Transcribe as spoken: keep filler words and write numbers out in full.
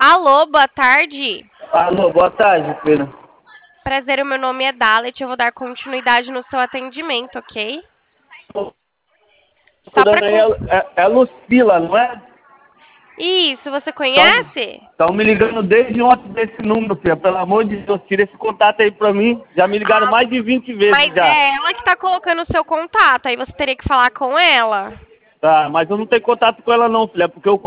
Alô, boa tarde. Alô, boa tarde, filha. Prazer, o meu nome é Dalet, eu vou dar continuidade no seu atendimento, ok? Só pra... Procurando aí é, é, é Lucila, não é? Isso, você conhece? Estão me ligando desde ontem desse número, filha. Pelo amor de Deus, tira esse contato aí pra mim. Já me ligaram Ah, mais de vinte vezes mas já. é ela que tá colocando o seu contato, aí você teria que falar com ela. Tá, mas eu não tenho contato com ela não, filha, porque eu